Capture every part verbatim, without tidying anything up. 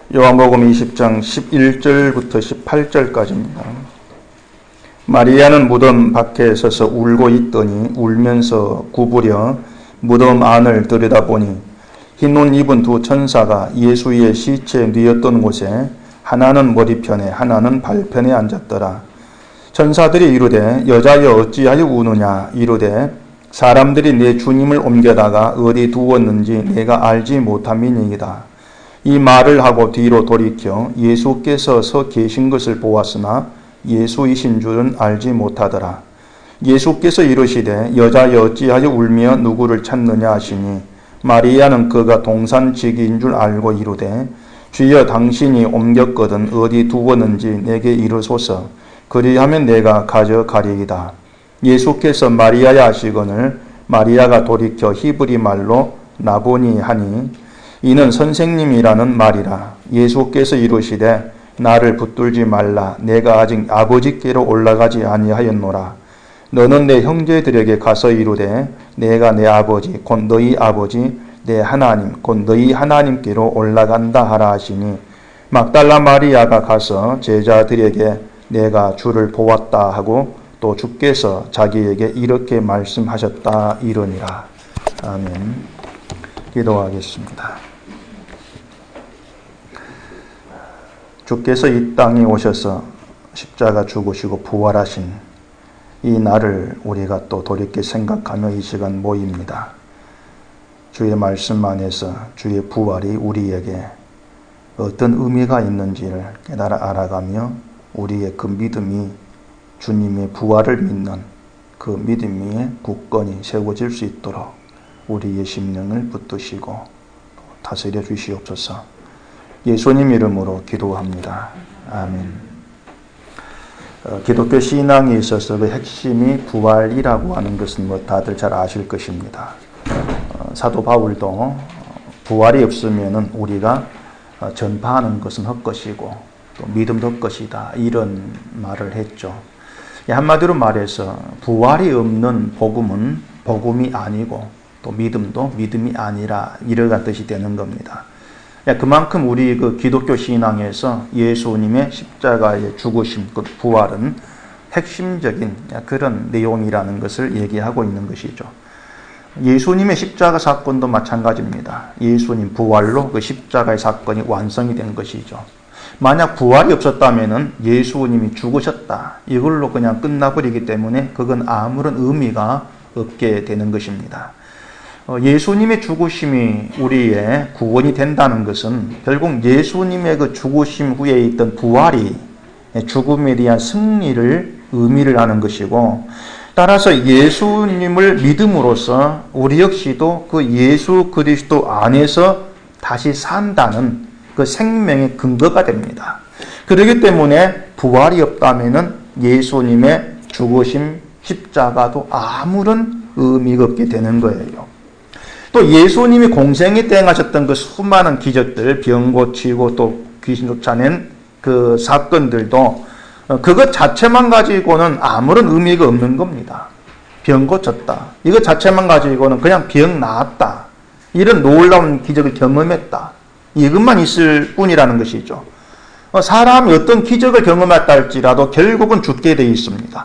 요한복음 이십 장 십일 절부터 십팔 절까지입니다. 마리아는 무덤 밖에 서서 울고 있더니 울면서 구부려 무덤 안을 들여다보니 흰 옷 입은 두 천사가 예수의 시체 뉘었던 곳에 하나는 머리편에 하나는 발편에 앉았더라. 천사들이 이르되 여자여 어찌하여 우느냐 이르되 사람들이 내 주님을 옮겨다가 어디 두었는지 내가 알지 못함이니이다. 이 말을 하고 뒤로 돌이켜 예수께서 서 계신 것을 보았으나 예수이신 줄은 알지 못하더라. 예수께서 이르시되 여자여 어찌하여 울며 누구를 찾느냐 하시니 마리아는 그가 동산지기인 줄 알고 이르되 주여 당신이 옮겼거든 어디 두었는지 내게 이르소서 그리하면 내가 가져가리이다. 예수께서 마리아야 하시거늘 마리아가 돌이켜 히브리 말로 라보니 하니 이는 선생님이라는 말이라. 예수께서 이르시되 나를 붙들지 말라. 내가 아직 아버지께로 올라가지 아니하였노라. 너는 내 형제들에게 가서 이르되 내가 내 아버지 곧 너희 아버지 내 하나님 곧 너희 하나님께로 올라간다 하라 하시니 막달라 마리아가 가서 제자들에게 내가 주를 보았다 하고 또 주께서 자기에게 이렇게 말씀하셨다 이러니라. 아멘. 기도하겠습니다. 주께서 이 땅에 오셔서 십자가 죽으시고 부활하신 이 날을 우리가 또 돌이켜 생각하며 이 시간 모입니다. 주의 말씀 안에서 주의 부활이 우리에게 어떤 의미가 있는지를 깨달아 알아가며 우리의 그 믿음이 주님의 부활을 믿는 그 믿음의 굳건히 세워질 수 있도록 우리의 심령을 붙드시고 다스려 주시옵소서. 예수님 이름으로 기도합니다. 아멘. 어, 기독교 신앙에 있어서 그 핵심이 부활이라고 하는 것은 뭐 다들 잘 아실 것입니다. 어, 사도 바울도 부활이 없으면은 우리가 전파하는 것은 헛것이고 또 믿음도 헛것이다 이런 말을 했죠. 한마디로 말해서 부활이 없는 복음은 복음이 아니고 또 믿음도 믿음이 아니라 이러한 뜻이 되는 겁니다. 그만큼 우리 그 기독교 신앙에서 예수님의 십자가의 죽으심, 그 부활은 핵심적인 그런 내용이라는 것을 얘기하고 있는 것이죠. 예수님의 십자가 사건도 마찬가지입니다. 예수님 부활로 그 십자가의 사건이 완성이 된 것이죠. 만약 부활이 없었다면은 예수님이 죽으셨다 이걸로 그냥 끝나버리기 때문에 그건 아무런 의미가 없게 되는 것입니다. 예수님의 죽으심이 우리의 구원이 된다는 것은 결국 예수님의 그 죽으심 후에 있던 부활이 죽음에 대한 승리를 의미를 하는 것이고 따라서 예수님을 믿음으로써 우리 역시도 그 예수 그리스도 안에서 다시 산다는 그 생명의 근거가 됩니다. 그렇기 때문에 부활이 없다면은 예수님의 죽으심 십자가도 아무런 의미가 없게 되는 거예요. 또 예수님이 공생에 행하셨던 그 수많은 기적들, 병 고치고 또 귀신 쫓아낸 그 사건들도 그것 자체만 가지고는 아무런 의미가 없는 겁니다. 병 고쳤다. 이것 자체만 가지고는 그냥 병 나았다. 이런 놀라운 기적을 경험했다. 이것만 있을 뿐이라는 것이죠. 사람이 어떤 기적을 경험했다 할지라도 결국은 죽게 되어 있습니다.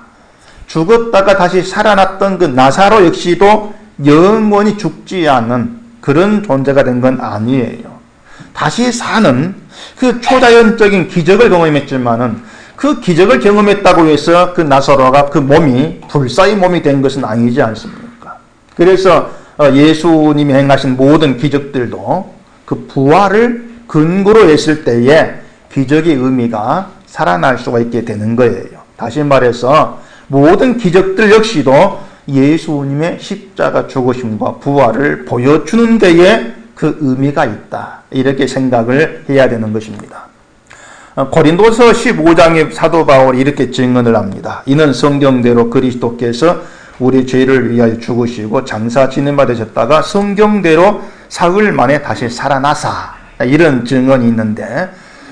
죽었다가 다시 살아났던 그 나사로 역시도 영원히 죽지 않는 그런 존재가 된 건 아니에요. 다시 사는 그 초자연적인 기적을 경험했지만은 그 기적을 경험했다고 해서 그 나사로가 그 몸이 불사의 몸이 된 것은 아니지 않습니까? 그래서 예수님이 행하신 모든 기적들도 그 부활을 근거로 했을 때에 기적의 의미가 살아날 수가 있게 되는 거예요. 다시 말해서 모든 기적들 역시도 예수님의 십자가 죽으심과 부활을 보여주는 데에 그 의미가 있다. 이렇게 생각을 해야 되는 것입니다. 고린도서 십오 장의 사도 바울이 이렇게 증언을 합니다. 이는 성경대로 그리스도께서 우리 죄를 위하여 죽으시고 장사 지내받으셨다가 성경대로 사흘 만에 다시 살아나사 이런 증언이 있는데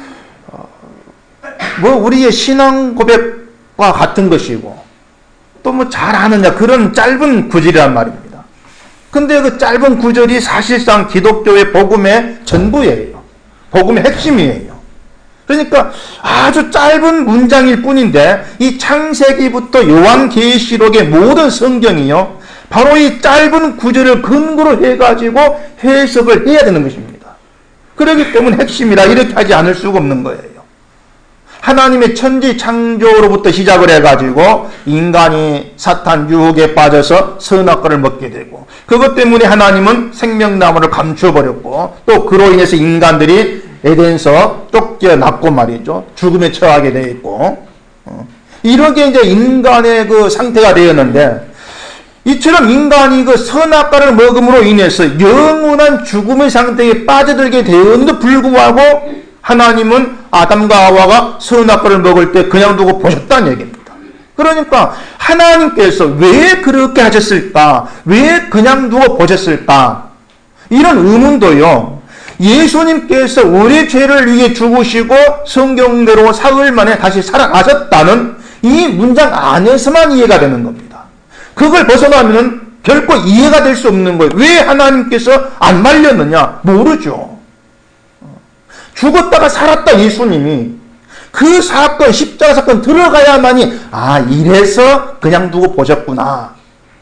뭐 우리의 신앙 고백과 같은 것이고 또 뭐 잘 아느냐 그런 짧은 구절이란 말입니다. 근데 그 짧은 구절이 사실상 기독교의 복음의 전부예요. 복음의 핵심이에요. 그러니까 아주 짧은 문장일 뿐인데 이 창세기부터 요한계시록의 모든 성경이요, 바로 이 짧은 구절을 근거로 해가지고 해석을 해야 되는 것입니다. 그렇기 때문에 핵심이라 이렇게 하지 않을 수가 없는 거예요. 하나님의 천지 창조로부터 시작을 해가지고 인간이 사탄 유혹에 빠져서 선악과를 먹게 되고, 그것 때문에 하나님은 생명나무를 감춰버렸고, 또 그로 인해서 인간들이 에덴에서 쫓겨났고 말이죠. 죽음에 처하게 되어 있고, 이렇게 이제 인간의 그 상태가 되었는데, 이처럼 인간이 그 선악과를 먹음으로 인해서 영원한 죽음의 상태에 빠져들게 되었는데 불구하고 하나님은 아담과 하와가 선악과를 먹을 때 그냥 두고 보셨다는 얘기입니다. 그러니까 하나님께서 왜 그렇게 하셨을까? 왜 그냥 두고 보셨을까? 이런 의문도요, 예수님께서 우리 죄를 위해 죽으시고 성경대로 사흘 만에 다시 살아나셨다는 이 문장 안에서만 이해가 되는 겁니다. 그걸 벗어나면 결코 이해가 될 수 없는 거예요. 왜 하나님께서 안 말렸느냐? 모르죠. 죽었다가 살았다 예수님이 그 사건, 십자가 사건 들어가야만이 아, 이래서 그냥 두고 보셨구나,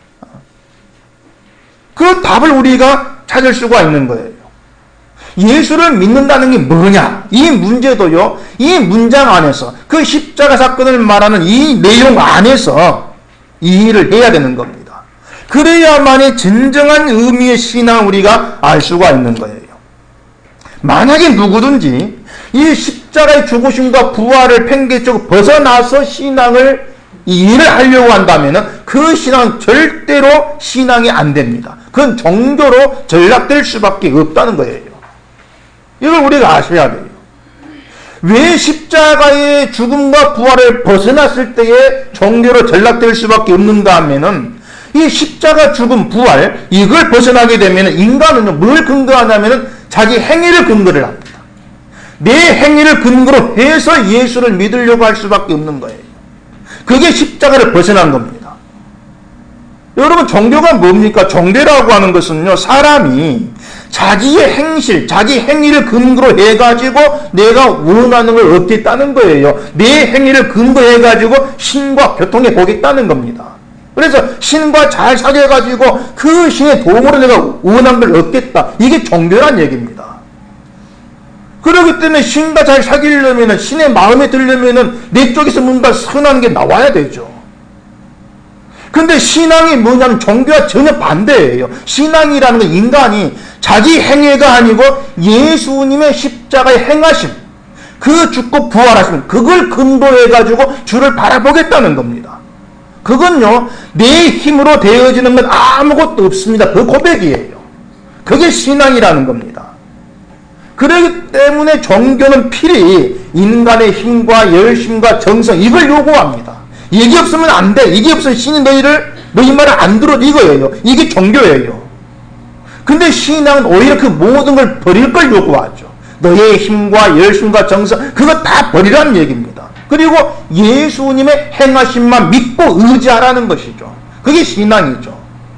그 답을 우리가 찾을 수가 있는 거예요. 예수를 믿는다는 게 뭐냐? 이 문제도요, 이 문장 안에서 그 십자가 사건을 말하는 이 내용 안에서 이해를 해야 되는 겁니다. 그래야만이 진정한 의미의 신앙을 우리가 알 수가 있는 거예요. 만약에 누구든지 이 십자가의 죽으심과 부활을 팽개치고 벗어나서 신앙을 이해를 하려고 한다면 그 신앙은 절대로 신앙이 안 됩니다. 그건 종교로 전락될 수밖에 없다는 거예요. 이걸 우리가 아셔야 돼요. 왜 십자가의 죽음과 부활을 벗어났을 때에 종교로 전락될 수밖에 없는가 하면은 이 십자가 죽음 부활 이걸 벗어나게 되면 인간은 뭘 근거하냐면은 자기 행위를 근거를 합니다. 내 행위를 근거로 해서 예수를 믿으려고 할 수밖에 없는 거예요. 그게 십자가를 벗어난 겁니다. 여러분, 종교가 뭡니까? 종교라고 하는 것은요, 사람이 자기의 행실, 자기 행위를 근거로 해가지고 내가 원하는 걸 얻겠다는 거예요. 내 행위를 근거해가지고 신과 교통해 보겠다는 겁니다. 그래서 신과 잘 사귀어가지고 그 신의 도움으로 내가 원하는 걸 얻겠다. 이게 종교란 얘기입니다. 그렇기 때문에 신과 잘 사귀려면, 신의 마음에 들려면 내 쪽에서 뭔가 선한 게 나와야 되죠. 근데 신앙이 뭐냐면 종교와 전혀 반대예요. 신앙이라는 건 인간이 자기 행위가 아니고 예수님의 십자가의 행하심, 그 죽고 부활하심, 그걸 근거해가지고 주를 바라보겠다는 겁니다. 그건요, 내 힘으로 되어지는 건 아무것도 없습니다. 그 고백이에요. 그게 신앙이라는 겁니다. 그렇기 때문에 종교는 필히 인간의 힘과 열심과 정성, 이걸 요구합니다. 이게 없으면 안 돼. 이게 없으면 신이 너희를, 너희 말을 안 들어. 이거예요. 이게 종교예요. 근데 신앙은 오히려 그 모든 걸 버릴 걸 요구하죠. 너의 힘과 열심과 정성, 그거 다 버리라는 얘기입니다. 그리고 예수님의 행하심만 믿고 의지하라는 것이죠. 그게 신앙이죠.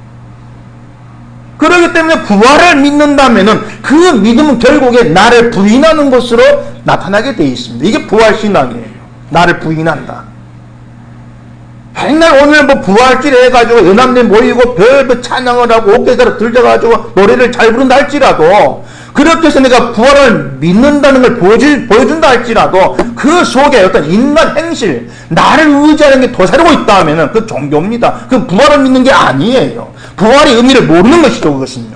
그렇기 때문에 부활을 믿는다면은 그 믿음은 결국에 나를 부인하는 것으로 나타나게 되어 있습니다. 이게 부활신앙이에요. 나를 부인한다. 맨날 오늘 뭐 부활절 해가지고 연합내 모이고 별별 찬양을 하고 어깨가로 들려가지고 노래를 잘 부른다 할지라도, 그렇게 해서 내가 부활을 믿는다는 걸 보여주, 보여준다 할지라도 그 속에 어떤 인간 행실, 나를 의지하는 게 도사리고 있다 하면은 그 종교입니다. 그 부활을 믿는 게 아니에요. 부활의 의미를 모르는 것이죠, 그것은요.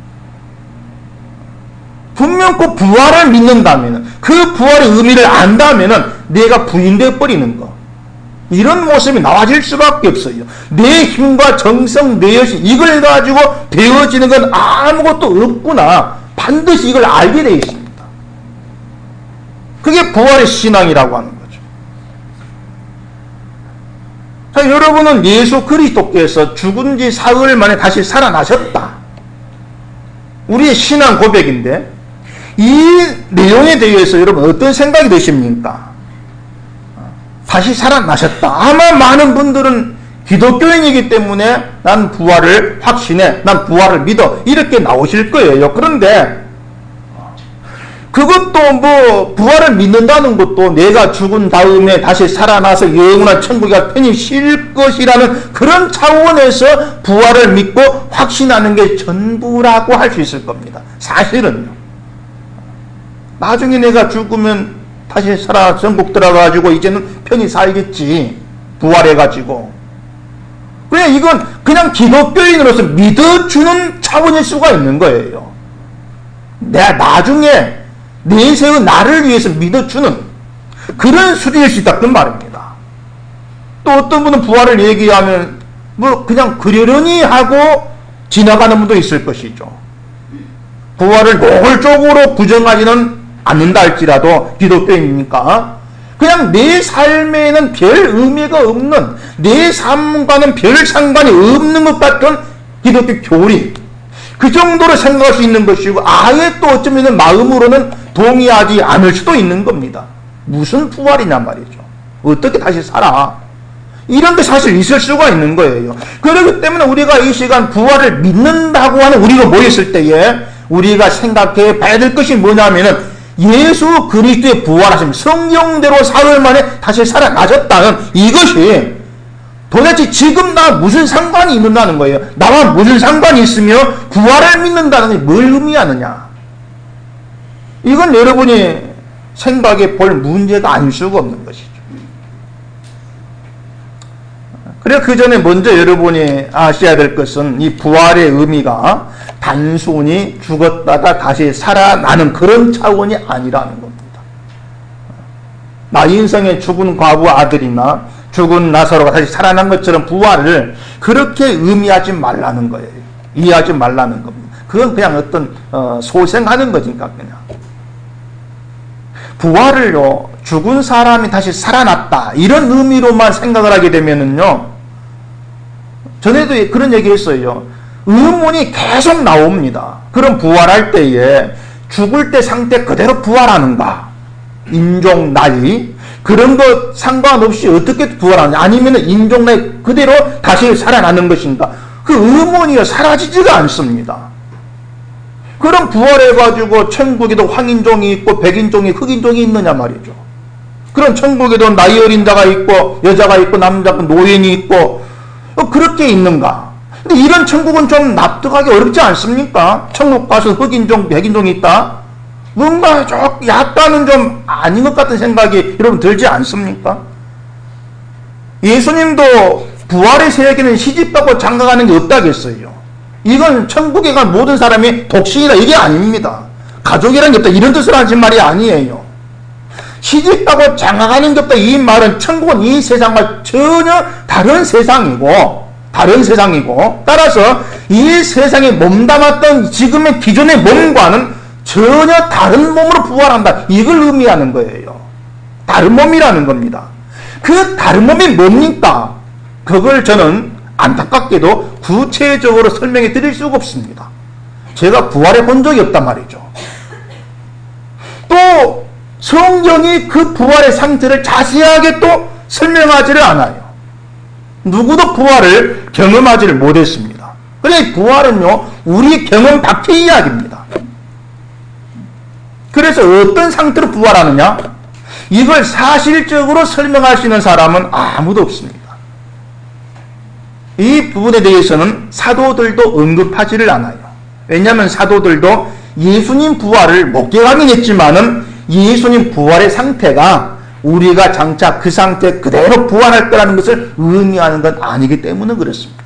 분명 그 부활을 믿는다면은, 그 부활의 의미를 안다면은 내가 부인되어 버리는 거. 이런 모습이 나와질 수밖에 없어요. 내 힘과 정성, 내 열심, 이걸 가지고 되어지는 건 아무것도 없구나. 반드시 이걸 알게 되어 있습니다. 그게 부활의 신앙이라고 하는 거죠. 자, 여러분은 예수 그리스도께서 죽은 지 사흘 만에 다시 살아나셨다. 우리의 신앙 고백인데, 이 내용에 대해서 여러분 어떤 생각이 드십니까? 다시 살아나셨다. 아마 많은 분들은 기독교인이기 때문에 난 부활을 확신해, 난 부활을 믿어, 이렇게 나오실 거예요. 그런데 그것도 뭐 부활을 믿는다는 것도 내가 죽은 다음에 다시 살아나서 영원한 천국에 편히 쉴 것이라는 그런 차원에서 부활을 믿고 확신하는 게 전부라고 할 수 있을 겁니다. 사실은요. 나중에 내가 죽으면 다시 살아 천국 들어가가지고 이제는 편히 살겠지. 부활해가지고. 그냥 이건 그냥 기독교인으로서 믿어주는 차원일 수가 있는 거예요. 내가 나중에 내세의 나를 위해서 믿어주는 그런 수준일 수 있다는 말입니다. 또 어떤 분은 부활을 얘기하면 뭐 그냥 그러려니 하고 지나가는 분도 있을 것이죠. 부활을 노골적으로 부정하지는 않는다 할지라도 기독교인이니까 그냥 내 삶에는 별 의미가 없는, 내 삶과는 별 상관이 없는 것 같은 기독교 교리, 그 정도로 생각할 수 있는 것이고 아예 또 어쩌면 마음으로는 동의하지 않을 수도 있는 겁니다. 무슨 부활이냐 말이죠. 어떻게 다시 살아? 이런 게 사실 있을 수가 있는 거예요. 그렇기 때문에 우리가 이 시간 부활을 믿는다고 하는 우리가 모였을 때에 우리가 생각해 봐야 될 것이 뭐냐면은 예수 그리스도의 부활하심, 성령대로 사흘 만에 다시 살아나셨다는 이것이 도대체 지금 나 무슨 상관이 있는다는 거예요. 나와 무슨 상관이 있으며 부활을 믿는다는 게 뭘 의미하느냐. 이건 여러분이 생각해 볼 문제가 아닐 수가 없는 것이죠. 그래서 그 전에 먼저 여러분이 아셔야 될 것은 이 부활의 의미가 단순히 죽었다가 다시 살아나는 그런 차원이 아니라는 겁니다. 나 인생에 죽은 과부 아들이나 죽은 나사로가 다시 살아난 것처럼 부활을 그렇게 의미하지 말라는 거예요. 이해하지 말라는 겁니다. 그건 그냥 어떤 어, 소생하는 거니까 그냥. 부활을요, 죽은 사람이 다시 살아났다 이런 의미로만 생각을 하게 되면은요, 전에도 그런 얘기 했어요. 의문이 계속 나옵니다. 그럼 부활할 때에 죽을 때 상태 그대로 부활하는가? 인종, 나이 그런 것 상관없이 어떻게 부활하느냐? 아니면 인종, 나이 그대로 다시 살아나는 것인가? 그 의문이요 사라지지가 않습니다. 그럼 부활해가지고 천국에도 황인종이 있고 백인종이 흑인종이 있느냐 말이죠. 그럼 천국에도 나이 어린 자가 있고 여자가 있고 남자가 노인이 있고 그렇게 있는가? 근데 이런 천국은 좀 납득하기 어렵지 않습니까? 천국 가서 흑인종, 백인종이 있다? 뭔가 좀 약간은 좀 아닌 것 같은 생각이 여러분 들지 않습니까? 예수님도 부활의 세계는 시집받고 장가가는 게 없다겠어요. 이건 천국에 간 모든 사람이 독신이다 이게 아닙니다. 가족이라는 게 없다 이런 뜻을 하신 말이 아니에요. 시집가고 장가가는 게 없다 이 말은 천국은 이 세상과 전혀 다른 세상이고 다른 세상이고 따라서 이 세상에 몸담았던 지금의 기존의 몸과는 전혀 다른 몸으로 부활한다 이걸 의미하는 거예요. 다른 몸이라는 겁니다. 그 다른 몸이 뭡니까? 그걸 저는 안타깝게도 구체적으로 설명해 드릴 수가 없습니다. 제가 부활해 본 적이 없단 말이죠. 또 성경이 그 부활의 상태를 자세하게 또 설명하지를 않아요. 누구도 부활을 경험하지를 못했습니다. 그래 부활은요 우리 경험 밖의 이야기입니다. 그래서 어떤 상태로 부활하느냐? 이걸 사실적으로 설명할 수 있는 사람은 아무도 없습니다. 이 부분에 대해서는 사도들도 언급하지를 않아요. 왜냐하면 사도들도 예수님 부활을 목격하긴 했지만은 예수님 부활의 상태가 우리가 장차 그 상태 그대로 부활할 거라는 것을 의미하는 건 아니기 때문에 그렇습니다.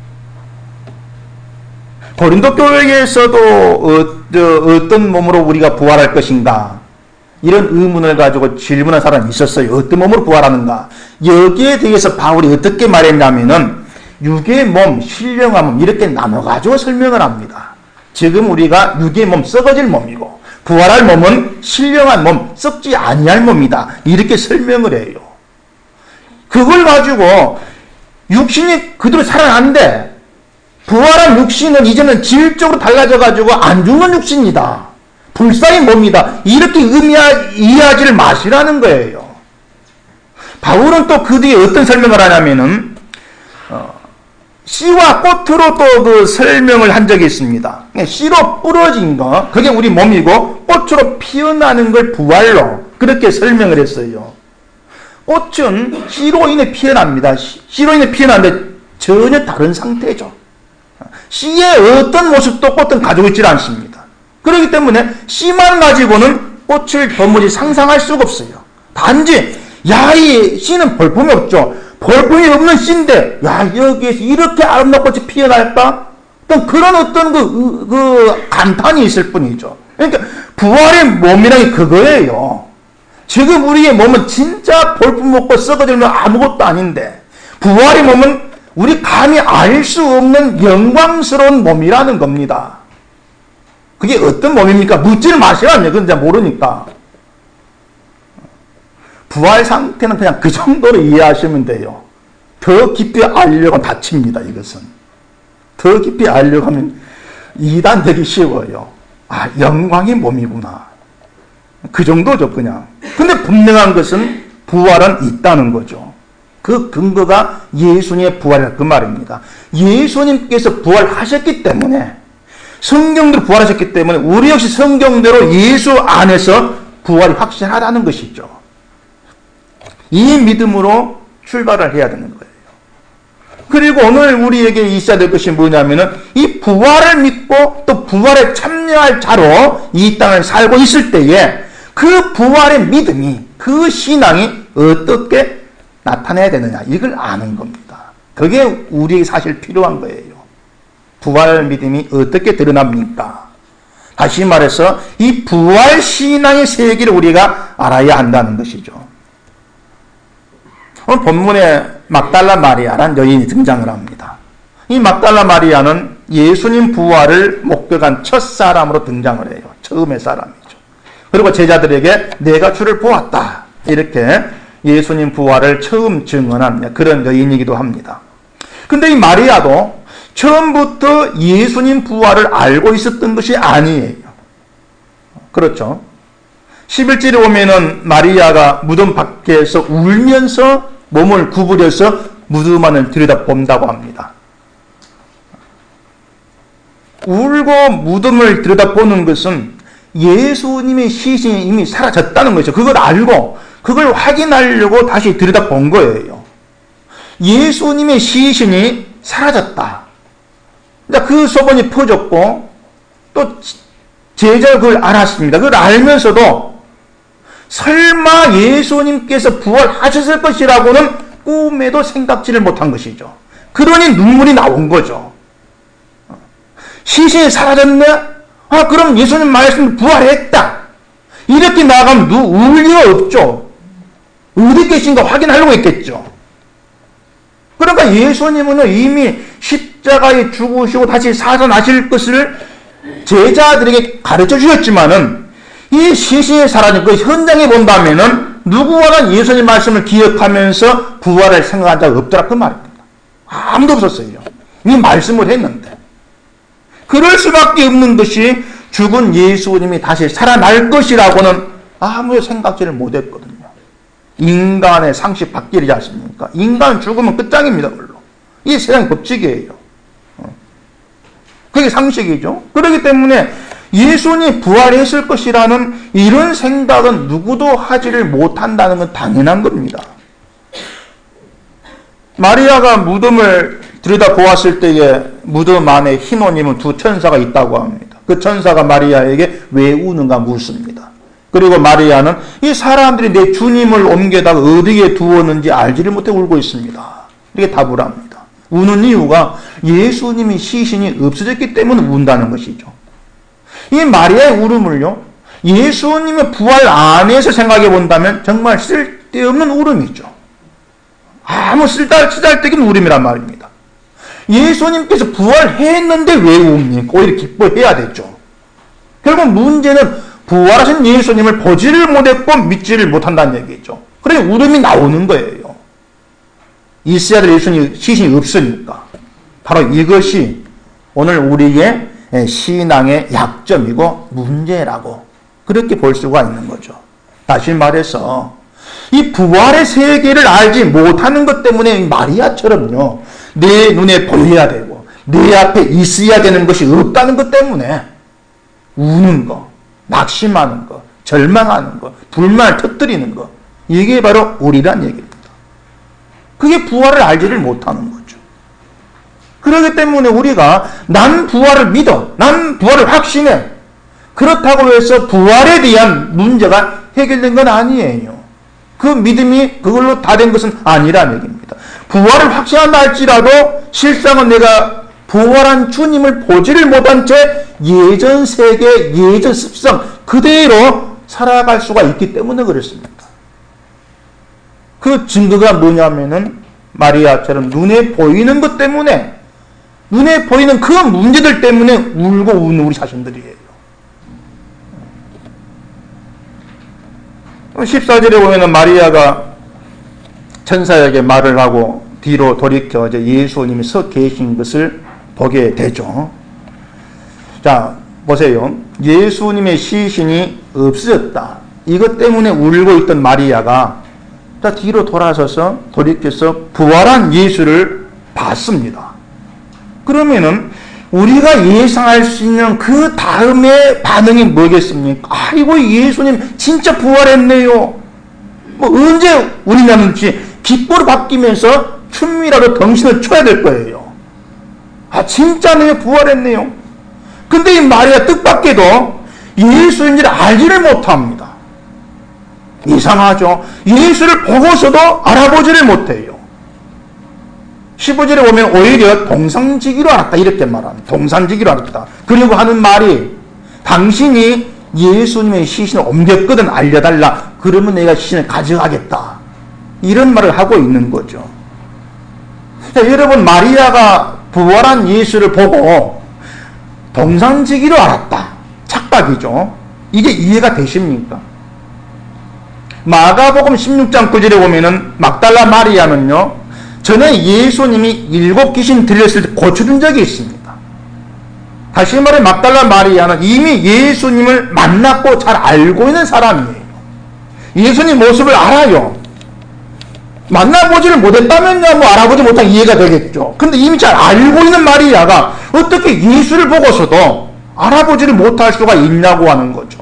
고린도 교회에서도 어, 어떤 몸으로 우리가 부활할 것인가 이런 의문을 가지고 질문한 사람이 있었어요. 어떤 몸으로 부활하는가? 여기에 대해서 바울이 어떻게 말했냐면은 육의 몸, 신령한 몸 이렇게 나눠가지고 설명을 합니다. 지금 우리가 육의 몸, 썩어질 몸이고 부활할 몸은 신령한 몸, 썩지 아니할 몸이다. 이렇게 설명을 해요. 그걸 가지고 육신이 그대로 살아난데 부활한 육신은 이제는 질적으로 달라져가지고 안 죽는 육신이다. 불사의 몸이다. 이렇게 의미하, 이해하지를 마시라는 거예요. 바울은 또 그 뒤에 어떤 설명을 하냐면은 어, 씨와 꽃으로 또 그 설명을 한 적이 있습니다. 씨로 부러진 거, 그게 우리 몸이고, 꽃으로 피어나는 걸 부활로 그렇게 설명을 했어요. 꽃은 씨로 인해 피어납니다. 씨로 인해 피어나는데 전혀 다른 상태죠. 씨의 어떤 모습도 꽃은 가지고 있지 않습니다. 그렇기 때문에 씨만 가지고는 꽃을 도무지 상상할 수가 없어요. 단지 야, 이 씨는 볼품이 없죠. 볼품이 없는 씨인데 야, 여기에서 이렇게 아름다운 꽃이 피어날까? 어떤 그런 어떤 그, 그 감탄이 있을 뿐이죠. 그러니까 부활의 몸이라는 게 그거예요. 지금 우리의 몸은 진짜 볼품 없고 썩어지면 아무것도 아닌데, 부활의 몸은 우리 감히 알 수 없는 영광스러운 몸이라는 겁니다. 그게 어떤 몸입니까? 묻지를 마시라는 얘기는 이제 모르니까. 부활 상태는 그냥 그 정도로 이해하시면 돼요. 더 깊이 알려고 다칩니다, 이것은. 더 깊이 알려고 하면 이단되기 쉬워요. 아, 영광의 몸이구나. 그 정도죠, 그냥. 근데 분명한 것은 부활은 있다는 거죠. 그 근거가 예수님의 부활이라 그 말입니다. 예수님께서 부활하셨기 때문에, 성경대로 부활하셨기 때문에 우리 역시 성경대로 예수 안에서 부활이 확실하다는 것이죠. 이 믿음으로 출발을 해야 되는 거예요. 그리고 오늘 우리에게 있어야 될 것이 뭐냐면은 이 부활을 믿고 또 부활에 참여할 자로 이 땅을 살고 있을 때에 그 부활의 믿음이, 그 신앙이 어떻게 나타내야 되느냐, 이걸 아는 겁니다. 그게 우리에게 사실 필요한 거예요. 부활 믿음이 어떻게 드러납니까? 다시 말해서 이 부활 신앙의 세계를 우리가 알아야 한다는 것이죠. 오늘 본문에 막달라 마리아라는 여인이 등장을 합니다. 이 막달라 마리아는 예수님 부활을 목격한 첫 사람으로 등장을 해요. 처음의 사람이죠. 그리고 제자들에게 내가 주를 보았다, 이렇게 예수님 부활을 처음 증언한 그런 여인이기도 합니다. 근데 이 마리아도 처음부터 예수님 부활을 알고 있었던 것이 아니에요. 그렇죠? 십일 절에 보면은 마리아가 무덤 밖에서 울면서 몸을 구부려서 무덤 안을 들여다본다고 합니다. 울고 무덤을 들여다보는 것은 예수님의 시신이 이미 사라졌다는 것이죠. 그걸 알고 그걸 확인하려고 다시 들여다본 거예요. 예수님의 시신이 사라졌다. 그 소문이 퍼졌고 또 제자가 그걸 알았습니다. 그걸 알면서도 설마 예수님께서 부활하셨을 것이라고는 꿈에도 생각지를 못한 것이죠. 그러니 눈물이 나온 거죠. 시신이 사라졌네? 아, 그럼 예수님 말씀 부활했다. 이렇게 나가면 누, 울 리가 없죠. 어디 계신가 확인하려고 했겠죠. 그러니까 예수님은 이미 십자가에 죽으시고 다시 살아나실 것을 제자들에게 가르쳐 주셨지만은 이 시신이 사라진 그 현장에 본다면은 누구와는 예수님 말씀을 기억하면서 부활을 생각한 자가 없더라, 그 말입니다. 아무도 없었어요. 이 말씀을 했는데. 그럴 수밖에 없는 것이 죽은 예수님이 다시 살아날 것이라고는 아무 생각지를 못했거든요. 인간의 상식 바뀌지 않습니까? 인간은 죽으면 끝장입니다, 물론. 이게 세상 법칙이에요. 그게 상식이죠. 그렇기 때문에 예수님이 부활했을 것이라는 이런 생각은 누구도 하지를 못한다는 건 당연한 겁니다. 마리아가 무덤을 들여다보았을 때에 무덤 안에 흰 옷 입은 두 천사가 있다고 합니다. 그 천사가 마리아에게 왜 우는가 묻습니다. 그리고 마리아는 이 사람들이 내 주님을 옮겨다가 어디에 두었는지 알지를 못해 울고 있습니다. 이렇게 답을 합니다. 우는 이유가 예수님이 시신이 없어졌기 때문에 운다는 것이죠. 이 마리아의 울음을요, 예수님의 부활 안에서 생각해 본다면 정말 쓸데없는 울음이죠. 아무 쓸데없는 쓰잘데기 울음이란 말입니다. 예수님께서 부활했는데 왜 웁니까? 오히려 기뻐해야 되죠. 결국 문제는 부활하신 예수님을 보지를 못했고 믿지를 못한다는 얘기죠. 그래서 울음이 나오는 거예요. 있어야 될 예수님 시신이 없으니까. 바로 이것이 오늘 우리의 신앙의 약점이고 문제라고 그렇게 볼 수가 있는 거죠. 다시 말해서 이 부활의 세계를 알지 못하는 것 때문에 마리아처럼요, 내 눈에 보여야 되고 내 앞에 있어야 되는 것이 없다는 것 때문에 우는 거, 낙심하는 거, 절망하는 거, 불만을 터뜨리는 거, 이게 바로 우리란 얘기입니다. 그게 부활을 알지를 못하는 거죠. 그렇기 때문에 우리가 난 부활을 믿어, 난 부활을 확신해, 그렇다고 해서 부활에 대한 문제가 해결된 건 아니에요. 그 믿음이 그걸로 다 된 것은 아니라는 얘기입니다. 부활을 확신한다 할지라도 실상은 내가 부활한 주님을 보지를 못한 채 예전 세계, 예전 습성 그대로 살아갈 수가 있기 때문에 그렇습니다. 그 증거가 뭐냐면은 마리아처럼 눈에 보이는 것 때문에, 눈에 보이는 그 문제들 때문에 울고 우는 우리 자신들이에요. 십사 절에 보면 마리아가 천사에게 말을 하고 뒤로 돌이켜 이제 예수님이 서 계신 것을 보게 되죠. 자, 보세요. 예수님의 시신이 없어졌다. 이것 때문에 울고 있던 마리아가 자, 뒤로 돌아서서 돌이켜서 부활한 예수를 봤습니다. 그러면은 우리가 예상할 수 있는 그 다음의 반응이 뭐겠습니까? 아이고, 예수님 진짜 부활했네요. 뭐 언제 우리나는 기뻐로 바뀌면서 춤이라도 덩신을 춰야 될 거예요. 아, 진짜네요. 부활했네요. 근데 이 마리아 뜻밖에도 예수인지를 알지를 못합니다. 이상하죠. 예수를 보고서도 알아보지를 못해요. 십오 절에 보면 오히려 동산지기로 알았다 이렇게 말합니다. 동산지기로 알았다. 그리고 하는 말이 당신이 예수님의 시신을 옮겼거든 알려달라. 그러면 내가 시신을 가져가겠다. 이런 말을 하고 있는 거죠. 자, 여러분, 마리아가 부활한 예수를 보고 동산지기로 알았다. 착각이죠. 이게 이해가 되십니까? 마가복음 십육 장 구 절에 보면은 막달라 마리아는요, 전에 예수님이 일곱 귀신 들렸을 때 고쳐준 적이 있습니다. 다시 말해 막달라 마리아는 이미 예수님을 만났고 잘 알고 있는 사람이에요. 예수님 모습을 알아요. 만나보지를 못했다면야 뭐 알아보지 못한 이해가 되겠죠. 근데 이미 잘 알고 있는 마리아가 어떻게 예수를 보고서도 알아보지를 못할 수가 있냐고 하는 거죠.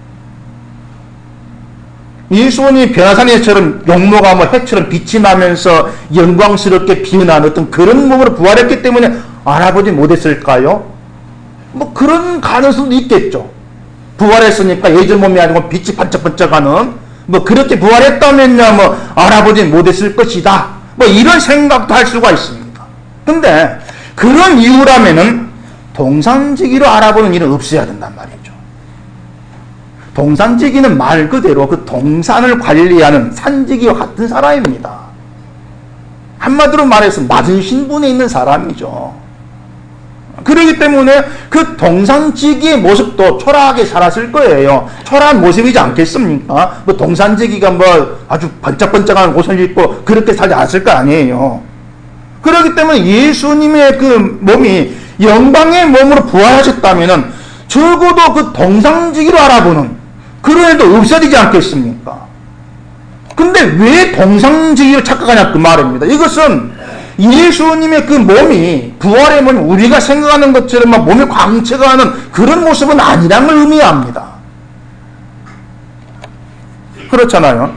예수님이 변화산에처럼 용모가 뭐 해처럼 빛이 나면서 영광스럽게 피어난 어떤 그런 몸으로 부활했기 때문에 알아보지 못했을까요? 뭐 그런 가능성도 있겠죠. 부활했으니까 예전 몸이 아니고 빛이 반짝반짝하는 뭐 그렇게 부활했다면야 뭐 알아보지 못했을 것이다. 뭐 이런 생각도 할 수가 있습니다. 근데 그런 이유라면은 동산지기로 알아보는 일은 없어야 된단 말이에요. 동산지기는 말 그대로 그 동산을 관리하는 산지기와 같은 사람입니다. 한마디로 말해서 낮은 신분에 있는 사람이죠. 그렇기 때문에 그 동산지기의 모습도 초라하게 살았을 거예요. 초라한 모습이지 않겠습니까? 뭐 동산지기가 뭐 아주 번쩍번쩍한 옷을 입고 그렇게 살지 않았을 거 아니에요. 그렇기 때문에 예수님의 그 몸이 영광의 몸으로 부활하셨다면은 적어도 그 동산지기로 알아보는 그런 일도 없어지지 않겠습니까? 근데 왜 동산지기로 착각하냐 그 말입니다. 이것은 예수님의 그 몸이 부활의 몸이 우리가 생각하는 것처럼 막 몸이 광채가 하는 그런 모습은 아니라는 걸 의미합니다. 그렇잖아요.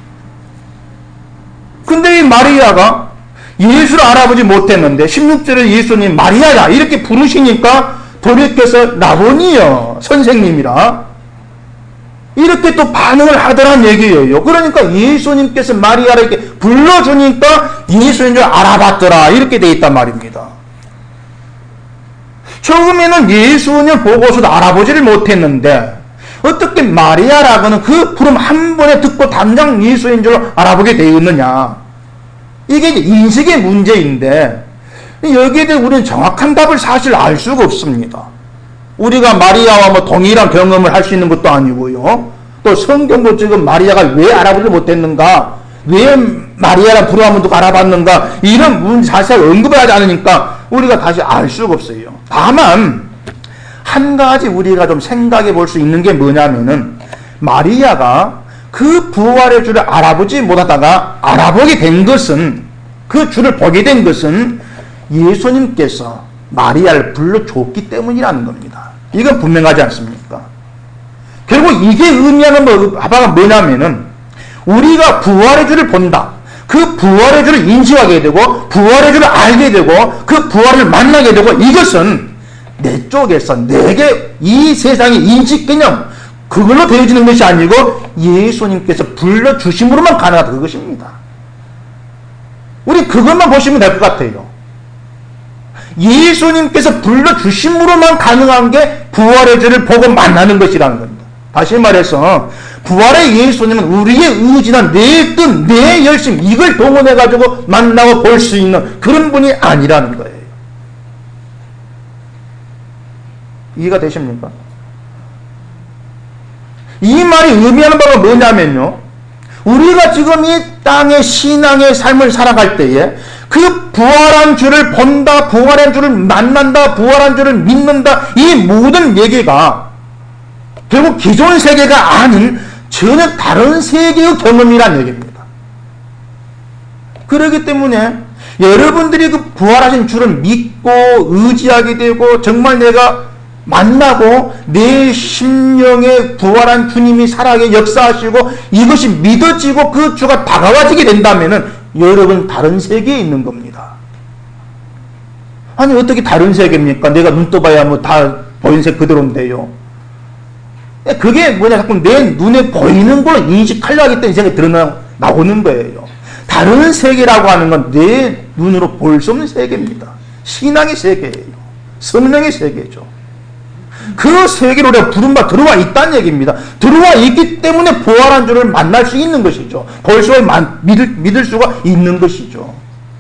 근데 이 마리아가 예수를 알아보지 못했는데 십육 절에 예수님 마리아야 이렇게 부르시니까 돌이켜서 라보니여 선생님이라 이렇게 또 반응을 하더란 얘기예요. 그러니까 예수님께서 마리아를 이렇게 불러주니까 예수인 줄 알아봤더라 이렇게 돼 있단 말입니다. 처음에는 예수님을 보고서도 알아보지를 못했는데 어떻게 마리아라고는 그 부름 한 번에 듣고 당장 예수인 줄 알아보게 되어 있느냐. 이게 인식의 문제인데 여기에 대해 우리는 정확한 답을 사실 알 수가 없습니다. 우리가 마리아와 뭐 동일한 경험을 할 수 있는 것도 아니고요. 또 성경도 지금 마리아가 왜 알아보지 못했는가, 왜 마리아라 부르면 누가 알아봤는가 이런 문제 자세히 언급을 하지 않으니까 우리가 다시 알 수가 없어요. 다만 한 가지 우리가 좀 생각해 볼 수 있는 게 뭐냐면은 마리아가 그 부활의 주를 알아보지 못하다가 알아보게 된 것은 그 주를 보게 된 것은 예수님께서 마리아를 불러줬기 때문이라는 겁니다. 이건 분명하지 않습니까? 결국 이게 의미하는 바가 뭐냐면은 우리가 부활의 주를 본다. 그 부활의 주를 인식하게 되고 부활의 주를 알게 되고 그 부활을 만나게 되고 이것은 내 쪽에서 내게 이 세상의 인식 개념 그걸로 되어지는 것이 아니고 예수님께서 불러주심으로만 가능하다 그것입니다. 우리 그것만 보시면 될 것 같아요. 예수님께서 불러주심으로만 가능한 게 부활의 주를 보고 만나는 것이라는 겁니다. 다시 말해서 부활의 예수님은 우리의 의지나 내 뜻, 내 열심 이걸 동원해가지고 만나고 볼 수 있는 그런 분이 아니라는 거예요. 이해가 되십니까? 이 말이 의미하는 바가 뭐냐면요. 우리가 지금 이 땅의 신앙의 삶을 살아갈 때에 그 부활한 주를 본다, 부활한 주를 만난다, 부활한 주를 믿는다 이 모든 얘기가 결국 기존 세계가 아닌 전혀 다른 세계의 경험이란 얘기입니다. 그렇기 때문에 여러분들이 그 부활하신 주를 믿고 의지하게 되고 정말 내가 만나고 내 심령에 부활한 주님이 살아계 역사하시고 이것이 믿어지고 그 주가 다가와지게 된다면 여러분 다른 세계에 있는 겁니다. 아니 어떻게 다른 세계입니까? 내가 눈 떠봐야 뭐 다 보이는 색 그대로인데요. 그게 뭐냐 자꾸 내 눈에 보이는 걸 인식하려고 하기 때문에 생각이 드러나 나오는 거예요. 다른 세계라고 하는 건 내 눈으로 볼 수 없는 세계입니다. 신앙의 세계예요. 성령의 세계죠. 그 세계로 우리가 부름받아 들어와 있다는 얘기입니다. 들어와 있기 때문에 부활한 주를 만날 수 있는 것이죠. 볼 수, 믿을, 믿을 수가 있는 것이죠.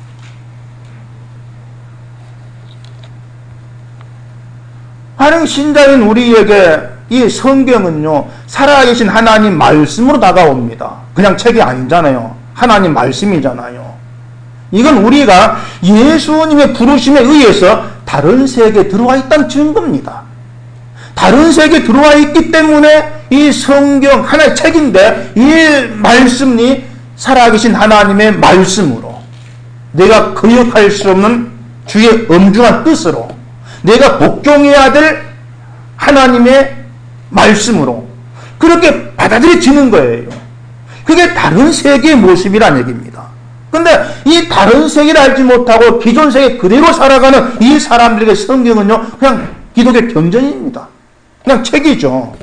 하나님 신자인 우리에게 이 성경은요, 살아계신 하나님 말씀으로 다가옵니다. 그냥 책이 아니잖아요. 하나님 말씀이잖아요. 이건 우리가 예수님의 부르심에 의해서 다른 세계에 들어와 있다는 증거입니다. 다른 세계에 들어와 있기 때문에 이 성경 하나의 책인데 이 말씀이 살아계신 하나님의 말씀으로 내가 거역할 수 없는 주의 엄중한 뜻으로 내가 복종해야 될 하나님의 말씀으로 그렇게 받아들여지는 거예요. 그게 다른 세계의 모습이란 얘기입니다. 근데 이 다른 세계를 알지 못하고 기존 세계 그대로 살아가는 이 사람들에게 성경은요 그냥 기독의 경전입니다. 그냥 책이죠.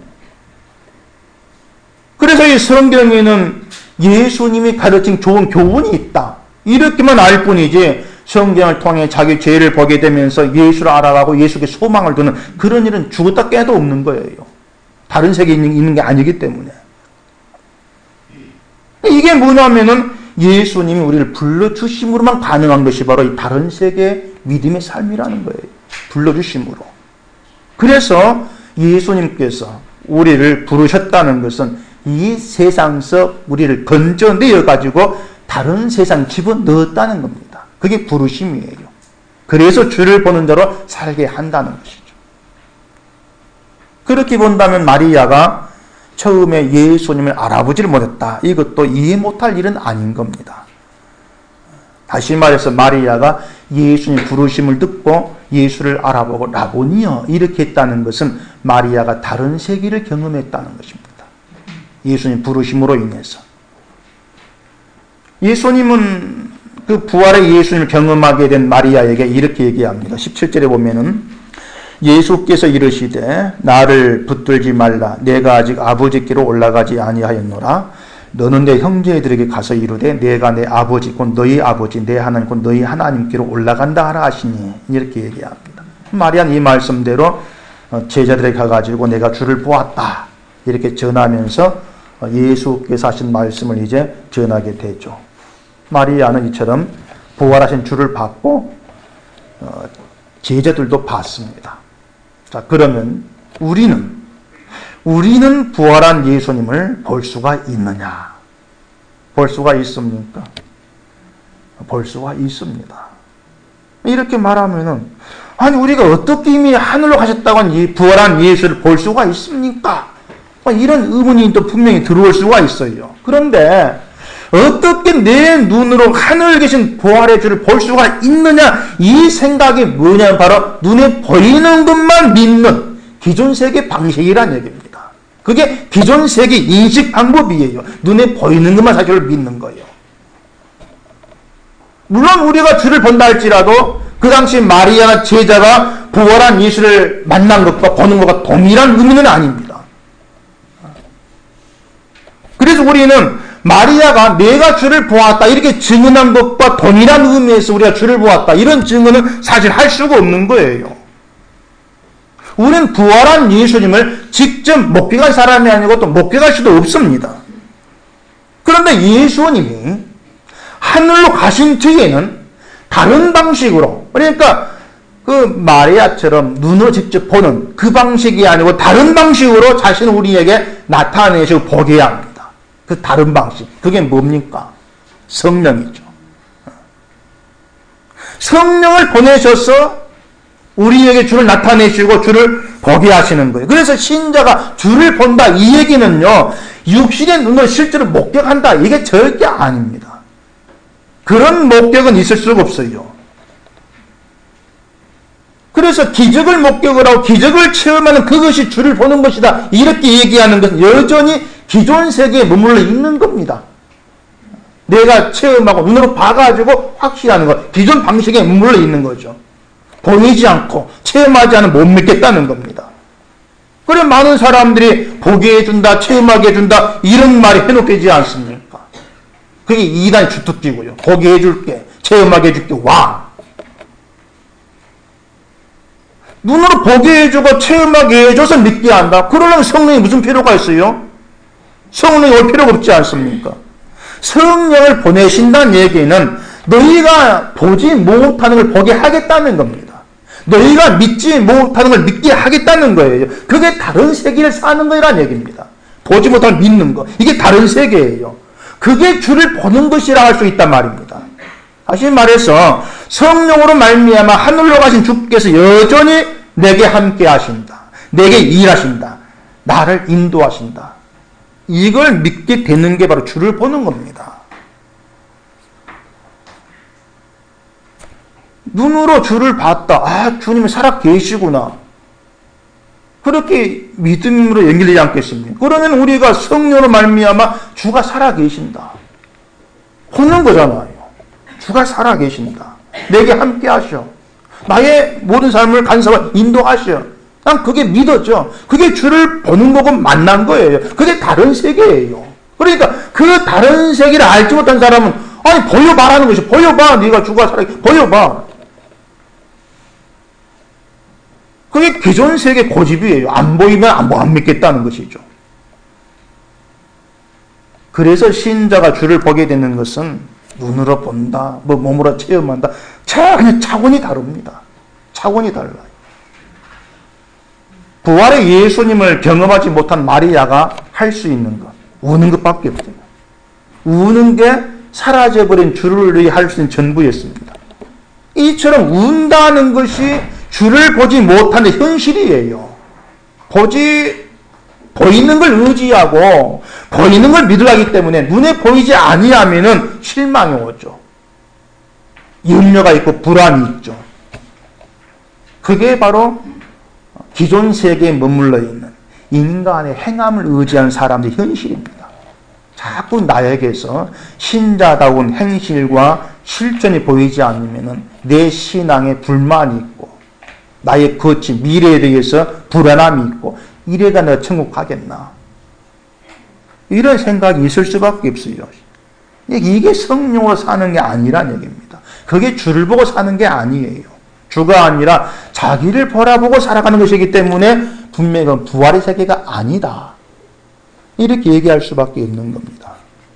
그래서 이 성경에는 예수님이 가르친 좋은 교훈이 있다. 이렇게만 알 뿐이지 성경을 통해 자기 죄를 보게 되면서 예수를 알아가고 예수께 소망을 두는 그런 일은 죽었다 깨도 없는 거예요. 다른 세계에 있는 게 아니기 때문에. 이게 뭐냐면은 예수님이 우리를 불러주심으로만 가능한 것이 바로 이 다른 세계의 믿음의 삶이라는 거예요. 불러주심으로. 그래서 예수님께서 우리를 부르셨다는 것은 이 세상에서 우리를 건져내어 가지고 다른 세상 집어넣었다는 겁니다. 그게 부르심이에요. 그래서 주를 보는 자로 살게 한다는 것이죠. 그렇게 본다면 마리아가 처음에 예수님을 알아보지를 못했다. 이것도 이해 못할 일은 아닌 겁니다. 다시 말해서 마리아가 예수님 부르심을 듣고 예수를 알아보고 라보니여 이렇게 했다는 것은 마리아가 다른 세계를 경험했다는 것입니다. 예수님 부르심으로 인해서. 예수님은 그 부활의 예수님을 경험하게 된 마리아에게 이렇게 얘기합니다. 십칠 절에 보면은 예수께서 이르시되 나를 붙들지 말라. 내가 아직 아버지께로 올라가지 아니하였노라. 너는 내 형제들에게 가서 이르되 내가 내 아버지 곧 너희 아버지 내 하나님 곧 너희 하나님께로 올라간다 하라 하시니 이렇게 얘기합니다. 마리아는 이 말씀대로 제자들에게 가가지고 내가 주를 보았다 이렇게 전하면서 예수께서 하신 말씀을 이제 전하게 되죠. 마리아는 이처럼 부활하신 주를 봤고 제자들도 봤습니다. 자, 그러면 우리는 우리는 부활한 예수님을 볼 수가 있느냐? 볼 수가 있습니까? 볼 수가 있습니다. 이렇게 말하면은 아니 우리가 어떻게 이미 하늘로 가셨다고 한 이 부활한 예수를 볼 수가 있습니까? 이런 의문이 또 분명히 들어올 수가 있어요. 그런데 어떻게 내 눈으로 하늘 계신 부활의 주를 볼 수가 있느냐? 이 생각이 뭐냐면 바로 눈에 보이는 것만 믿는 기존 세계 방식이란 얘기입니다. 그게 기존 세계 인식 방법이에요. 눈에 보이는 것만 사실을 믿는 거예요. 물론 우리가 주를 본다 할지라도 그 당시 마리아나 제자가 부활한 예수를 만난 것과 보는 것과 동일한 의미는 아닙니다. 그래서 우리는 마리아가 내가 주를 보았다 이렇게 증언한 것과 동일한 의미에서 우리가 주를 보았다 이런 증언은 사실 할 수가 없는 거예요. 우리는 부활한 예수님을 직접 목격한 사람이 아니고 또 목격할 수도 없습니다. 그런데 예수님이 하늘로 가신 뒤에는 다른 방식으로, 그러니까 그 마리아처럼 눈으로 직접 보는 그 방식이 아니고 다른 방식으로 자신을 우리에게 나타내시고 보게 합니다. 그 다른 방식. 그게 뭡니까? 성령이죠. 성령을 보내셔서 우리에게 주를 나타내시고 주를 보게 하시는 거예요. 그래서 신자가 주를 본다 이 얘기는요, 육신의 눈으로 실제로 목격한다 이게 절대 아닙니다. 그런 목격은 있을 수가 없어요. 그래서 기적을 목격을 하고 기적을 체험하는 그것이 주를 보는 것이다 이렇게 얘기하는 것은 여전히 기존 세계에 머물러 있는 겁니다. 내가 체험하고 눈으로 봐가지고 확신하는 것, 기존 방식에 머물러 있는 거죠. 보이지 않고 체험하지 않으면 못 믿겠다는 겁니다. 그래 많은 사람들이 보게 해준다, 체험하게 해준다 이런 말이 해놓겠지 않습니까? 그게 이단 주특기고요. 보게 해줄게, 체험하게 해줄게, 와. 눈으로 보게 해주고 체험하게 해줘서 믿게 한다. 그러려면 성령이 무슨 필요가 있어요? 성령이 올 필요가 없지 않습니까? 성령을 보내신다는 얘기는 너희가 보지 못하는 걸 보게 하겠다는 겁니다. 너희가 믿지 못하는 걸 믿게 하겠다는 거예요. 그게 다른 세계를 사는 거라는 얘기입니다. 보지 못하는 걸 믿는 거. 이게 다른 세계예요. 그게 주를 보는 것이라 할 수 있단 말입니다. 다시 말해서 성령으로 말미암아 하늘로 가신 주께서 여전히 내게 함께 하신다. 내게 일하신다. 나를 인도하신다. 이걸 믿게 되는 게 바로 주를 보는 겁니다. 눈으로 주를 봤다. 아, 주님이 살아 계시구나. 그렇게 믿음으로 연결되지 않겠습니까? 그러면 우리가 성령으로 말미암아 주가 살아 계신다. 보는 거잖아요. 주가 살아 계신다. 내게 함께 하셔. 나의 모든 삶을 간섭하고 인도하셔. 난 그게 믿었죠. 그게 주를 보는 거고 만난 거예요. 그게 다른 세계예요. 그러니까 그 다른 세계를 알지 못한 사람은 아니 보여봐라는 것이 보여봐. 네가 주가 살아 보여봐. 그게 기존 세계 고집이에요. 안 보이면 안, 안 믿겠다는 것이죠. 그래서 신자가 주를 보게 되는 것은 눈으로 본다, 뭐 몸으로 체험한다. 그냥 차원이 다릅니다. 차원이 달라요. 부활의 예수님을 경험하지 못한 마리아가 할 수 있는 것, 우는 것밖에 없어요. 우는 게 사라져버린 주를 위해 할 수 있는 전부였습니다. 이처럼 운다는 것이 주를 보지 못하는 현실이에요. 보지, 보이는 걸 의지하고 보이는 걸 믿으려기 때문에 눈에 보이지 아니하면은 실망이 오죠. 염려가 있고 불안이 있죠. 그게 바로 기존 세계에 머물러 있는 인간의 행함을 의지하는 사람들의 현실입니다. 자꾸 나에게서 신자다운 행실과 실천이 보이지 않으면은 내 신앙에 불만이 있고 나의 거친 미래에 대해서 불안함이 있고 이래가 내가 천국 가겠나 이런 생각이 있을 수밖에 없어요. 이게 성령으로 사는 게 아니란 얘기입니다. 그게 주를 보고 사는 게 아니에요. 주가 아니라 자기를 바라보고 살아가는 것이기 때문에 분명히 그건 부활의 세계가 아니다. 이렇게 얘기할 수밖에 없는 겁니다.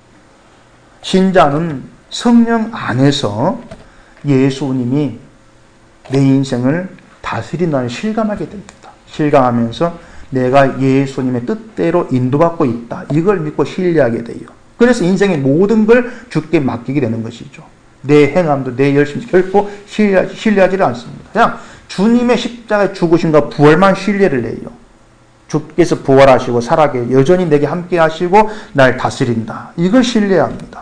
신자는 성령 안에서 예수님이 내 인생을 다스린다는 실감하게 됩니다. 실감하면서 내가 예수님의 뜻대로 인도받고 있다. 이걸 믿고 신뢰하게 돼요. 그래서 인생의 모든 걸 주께 맡기게 되는 것이죠. 내 행함도 내 열심도 결코 신뢰하지, 신뢰하지를 않습니다. 그냥 주님의 십자가의 죽으심과 부활만 신뢰를 해요. 주께서 부활하시고 살아계 여전히 내게 함께 하시고 날 다스린다. 이걸 신뢰합니다.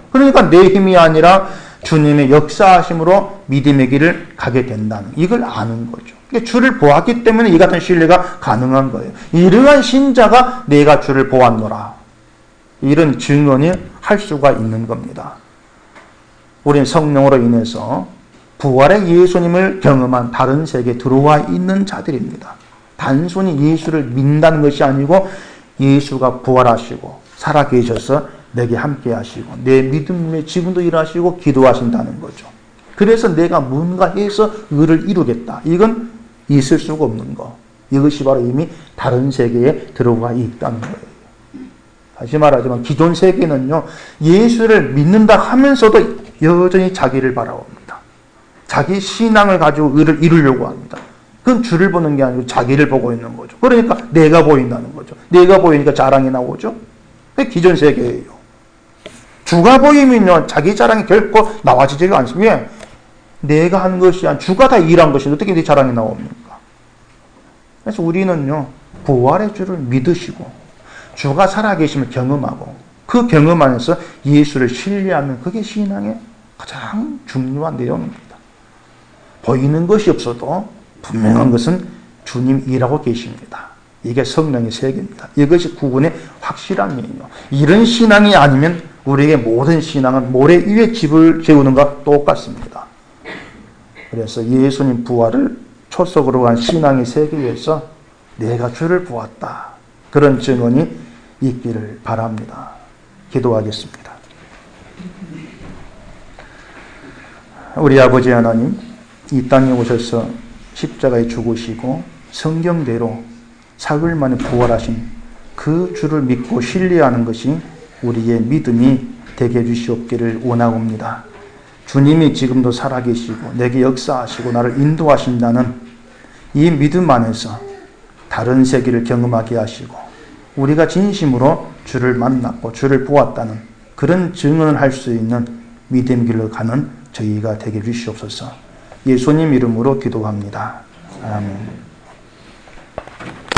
그러니까 내 힘이 아니라 주님의 역사하심으로 믿음의 길을 가게 된다는 이걸 아는 거죠. 그러니까 주를 보았기 때문에 이 같은 신뢰가 가능한 거예요. 이러한 신자가 내가 주를 보았노라. 이런 증언이 할 수가 있는 겁니다. 우리는 성령으로 인해서 부활의 예수님을 경험한 다른 세계에 들어와 있는 자들입니다. 단순히 예수를 믿는다는 것이 아니고 예수가 부활하시고 살아계셔서 내게 함께 하시고 내 믿음에 지금도 일하시고 기도하신다는 거죠. 그래서 내가 뭔가 해서 의를 이루겠다. 이건 있을 수가 없는 거. 이것이 바로 이미 다른 세계에 들어가 있다는 거예요. 다시 말하지만 기존 세계는요, 예수를 믿는다 하면서도 여전히 자기를 바라봅니다. 자기 신앙을 가지고 의를 이루려고 합니다. 그건 주를 보는 게 아니고 자기를 보고 있는 거죠. 그러니까 내가 보인다는 거죠. 내가 보이니까 자랑이 나오죠. 그게 기존 세계예요. 주가 보이면요, 자기 자랑이 결코 나와지지가 않습니다. 왜? 내가 한 것이 아니라 주가 다 일한 것인데 어떻게 내 자랑이 나옵니까? 그래서 우리는요, 부활의 주를 믿으시고 주가 살아계심을 경험하고 그 경험 안에서 예수를 신뢰하면 그게 신앙의 가장 중요한 내용입니다. 보이는 것이 없어도 분명한 것은 주님 일하고 계십니다. 이게 성령의 세계입니다. 이것이 구원의 확실한 면이요. 이런 신앙이 아니면 우리에게 모든 신앙은 모래 위에 집을 재우는 것과 똑같습니다. 그래서 예수님 부활을 초석으로 한 신앙의 세계에서 내가 주를 보았다. 그런 증언이 있기를 바랍니다. 기도하겠습니다. 우리 아버지 하나님, 이 땅에 오셔서 십자가에 죽으시고 성경대로 사흘 만에 부활하신 그 주를 믿고 신뢰하는 것이 우리의 믿음이 되게 해주시옵기를 원하옵니다. 주님이 지금도 살아계시고 내게 역사하시고 나를 인도하신다는 이 믿음 안에서 다른 세계를 경험하게 하시고 우리가 진심으로 주를 만났고 주를 보았다는 그런 증언을 할 수 있는 믿음 길로 가는 저희가 되게 해주시옵소서. 예수님 이름으로 기도합니다. 아멘.